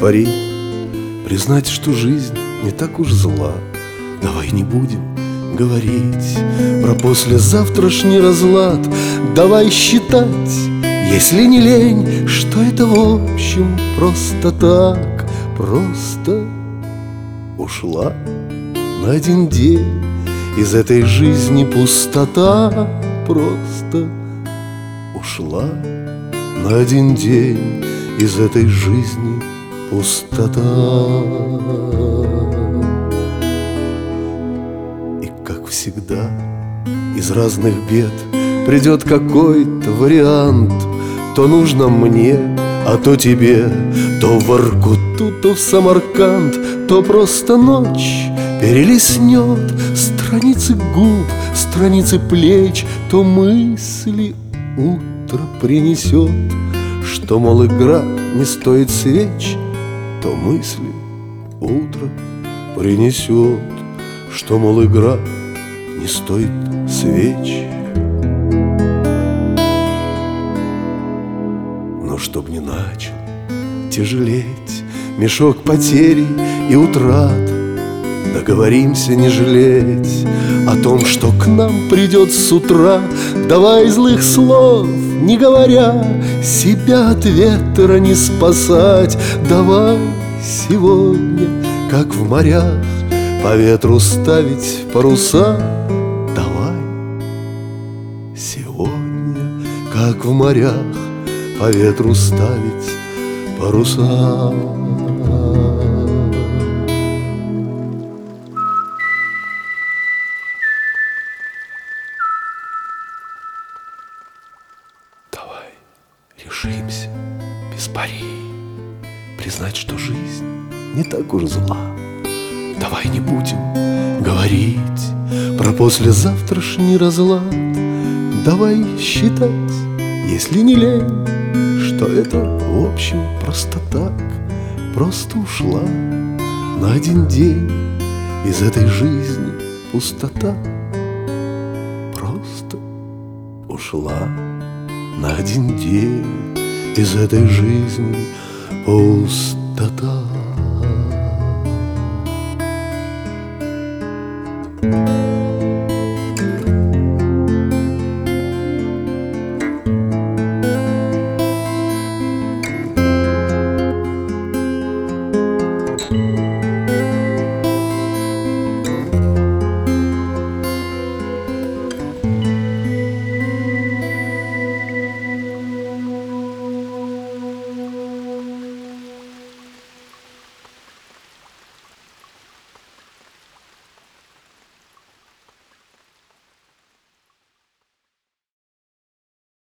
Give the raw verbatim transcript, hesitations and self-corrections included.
испарить, признать, что жизнь не так уж зла. Давай не будем говорить про послезавтрашний разлад. Давай считать, если не лень, что это в общем просто так. Просто ушла на один день из этой жизни пустота. Просто ушла на один день из этой жизни пустота. И как всегда из разных бед придет какой-то вариант. То нужно мне, а то тебе, то в Воркуту, то в Самарканд, то просто ночь перелистнет страницы губ, страницы плеч, то мысли утро принесет, что, мол, игра не стоит свеч, то мысли утро принесет, что, мол, игра не стоит свеч. Но чтоб не начал тяжелеть мешок потерей и утрат, договоримся не жалеть о том, что к нам придет с утра. Давай злых слов не говоря, себя от ветра не спасать. Давай сегодня, как в морях, по ветру ставить паруса. Давай сегодня, как в морях, по ветру ставить паруса. Давай решимся без пари признать, что жизнь не так уж зла. Давай не будем говорить про послезавтрашний разлад. Давай считать, если не лень, что это в общем просто так. Просто ушла на один день из этой жизни пустота. Просто ушла на один день из этой жизни пустота.